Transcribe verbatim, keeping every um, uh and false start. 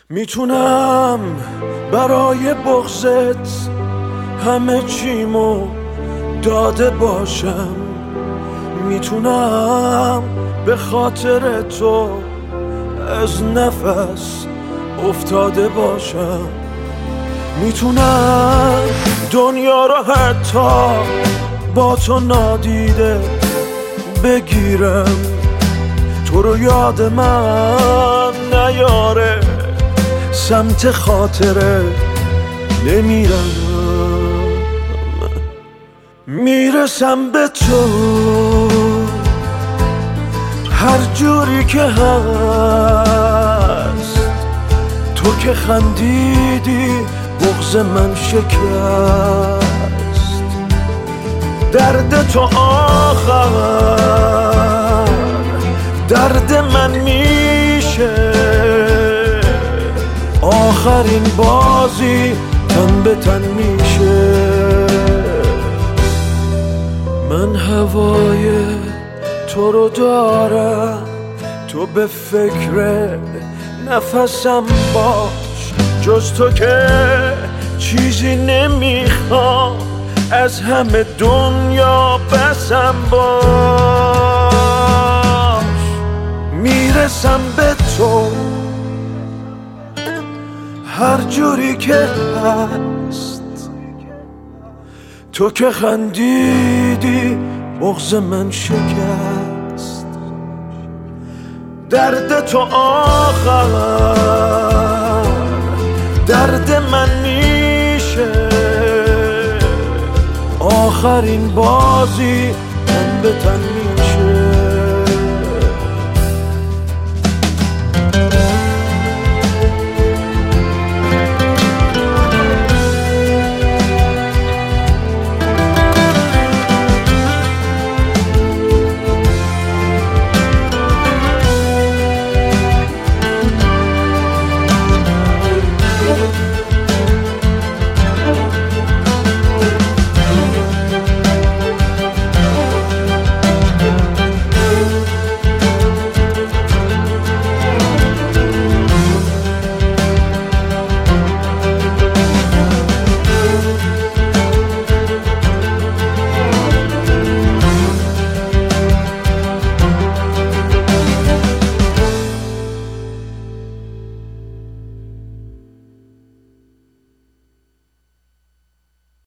میتونم برای بغضت همه چیمو داده باشم، میتونم به خاطر تو از نفس افتاده باشم، میتونم دنیا رو حتی با تو نادیده بگیرم، تو رو یاد من نیاره سمت خاطره نمیرم، میرسم به تو هر جوری که هست، تو که خندیدی بغض من شکست، درد تو آخر درد من میشه، آخرین بازی تن به تن میشه، من هوای تو رو دارم، تو به فکر نفسم باش، جز تو که چیزی نمیخوام، از همه دنیا بسم باش، میرسم به تو هر جوری که هست، تو که خندیدی بغض من شکست، درد تو آخر درد من میشه، آخرین بازی تن به تن